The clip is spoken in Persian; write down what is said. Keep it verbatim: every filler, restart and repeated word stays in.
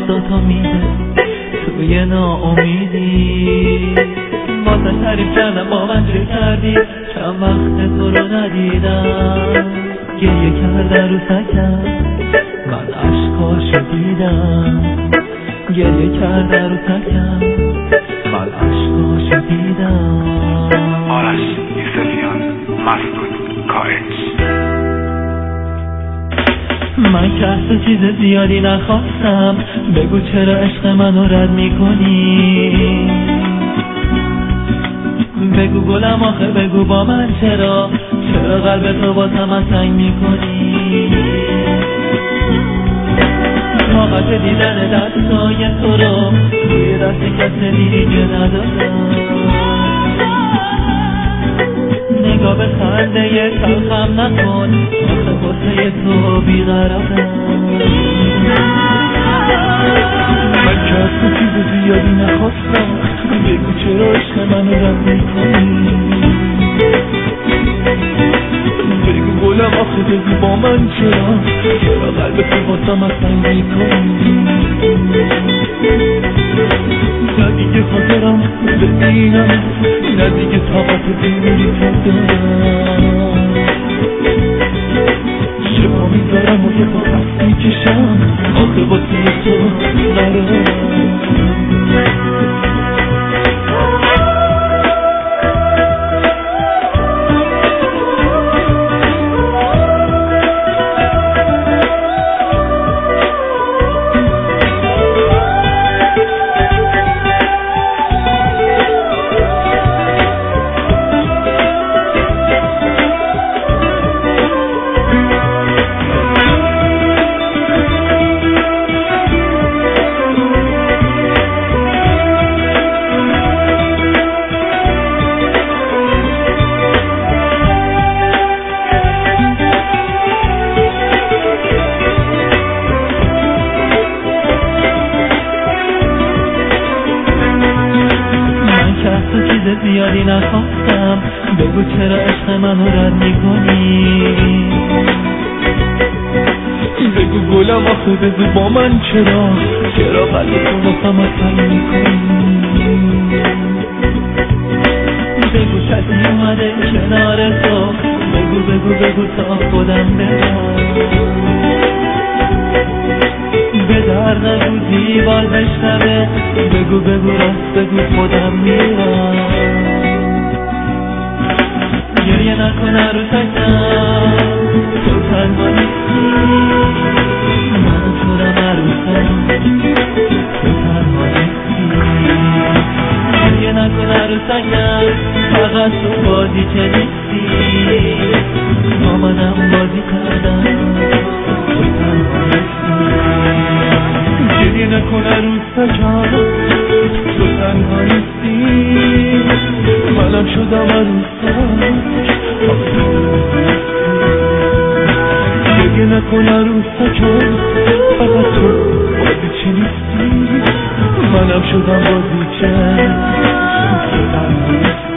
دستاتو میده توی ناامیدی. واسه تعریف کردم با من چه کردی، چند وقت تو رو ندیدم. گریه کرده رو سکم من عشقاشو دیدم. گریه کرده رو سکم من عشقاشو دیدم. آرش یوسفیان، مسعود کارج. من که از تو چیز زیادی نخواستم، بگو چرا عشق منو رد میکنی. بگو گلم آخه بگو با من چرا، چرا قلب تو با من تنگ میکنی. طاقت دیدن دستای تو رو توی دست کس دیگه ندارم. نگاه به خنده تلخم نکن، آخه واسه تو بیقرارم. من که از تو چیز زیادی نخواستم، بگو چرا عشق منو رد میکنی. بگو گلم آخه بگو با من چرا، چرا قلب تو واسه من تنگ میکنی. نه دیگه خاطرم ببینم، نه دیگه طاقت دیگری تو دارم. شما میذارم و یه با پس میکشم، آخه واسه تو ندارم. زیادی نخواستم، بگو چرا عشق منو رد میکنی. بگو گلم آخه بگو با من چرا، چرا قلب تو واسه من تنگ میکنی. بگو کسی اومده کنار تو، بگو بگو بگو تا خودم برم. به درد نگو دیوار بشنوه، بگو بگو راست بگو خودم میرم. گریه نکن عروسکم تو تنها نیستی، من شدم عروسم تو تنها نیستی. گریه نکن عروسکم فقط تو بازی که نیستی، با منم بازی کردم تو تنها نیستی. گریه نکن عروسکم تو تنها نیستی، منم شدم عروسم. گریه نکن عروسکم فقط تو بازی چه نیستی، منم شدم بازی چه تو تنها نیستی.